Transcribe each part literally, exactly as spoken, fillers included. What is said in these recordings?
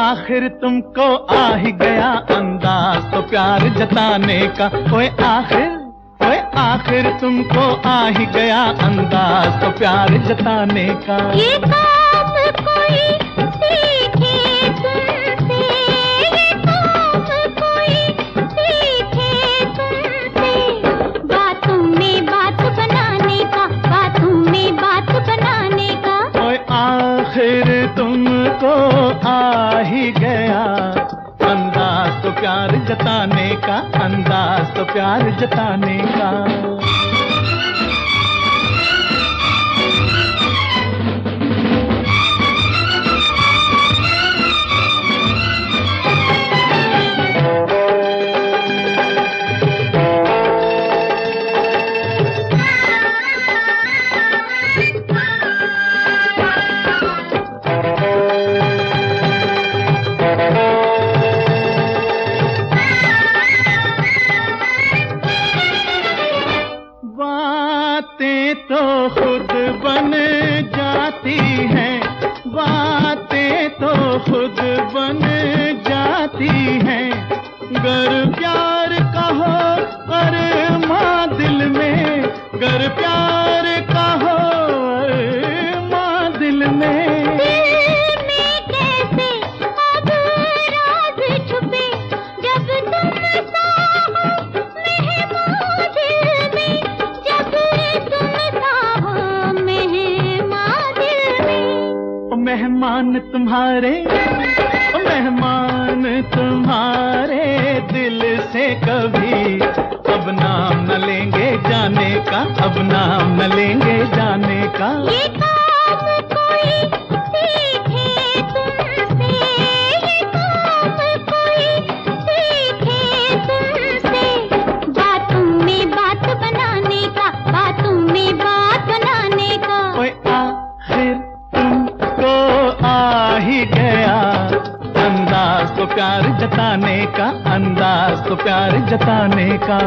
आखिर तुमको आ ही गया अंदाज तो प्यार जताने का। ओए आखिर ओए आखिर तुमको आ ही गया अंदाज तो प्यार जताने का। ये काम कोई सीखे तुमसे, ये काम कोई सीखे तुमसे, बातों में बात बनाने का, बातों में बात बनाने का। ओए आखिर तुमको आ ही गया अंदाज तो प्यार जताने का, अंदाज तो प्यार जताने का। बातें तो खुद बन जाती हैं, बातें तो खुद बन जाती हैं, गर प्यार कहो अरमां दिल में, गर प्यार कहो अरमां दिल में। दिल में कैसे अब राज छुपे, जब तुम साहो मेहमान दिल में, जब तुम साहो मेहमान दिल में। मेहमान तुम्हारे मेहमान तुम्हारे दिल से कभी अब नाम न लेंगे जाने का, अब नाम न लेंगे जाने का। ये काम कोई सीखे तुमसे, ये काम कोई सीखे तुमसे, बातों में बात बनाने का, बातों में बात बनाने का। ओए आखिर तुमको आ ही गया अंदाज तो प्यार जताने का, अंदाज तो प्यार जताने का।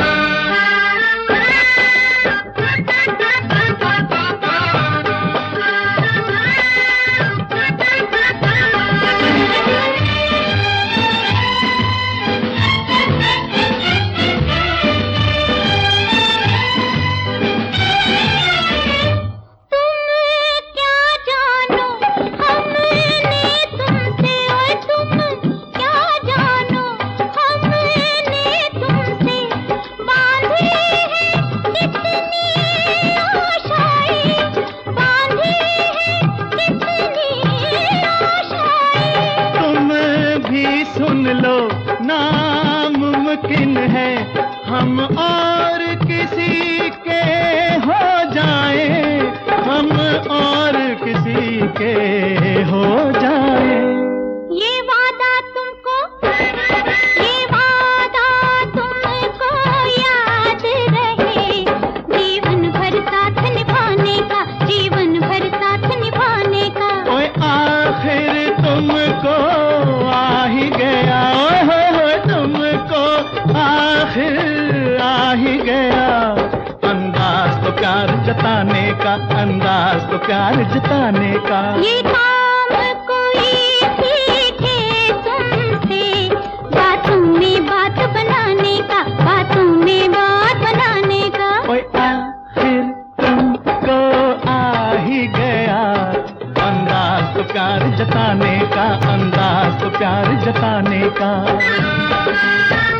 सुन लो नामुमकिन है हम और किसी के हो जाएं, हम और किसी के हो जाएं। ये वादा तुमको, ये वादा तुमको याद रहे, जीवन भर साथ निभाने का, जीवन भर साथ निभाने का। ओए आखिर तुमको आ ही गया, ओए हो हो तुमको आखिर आ ही गया अंदाज तो प्यार जताने का, अंदाज तो प्यार जताने का। ये काम कोई सीखे तुमसे, बातों में बात बनाने का, बातों में बात बनाने का। ओए आखिर तुमको आ ही गया अंदाज तो प्यार जताने का, अंदाज तो प्यार जताने का।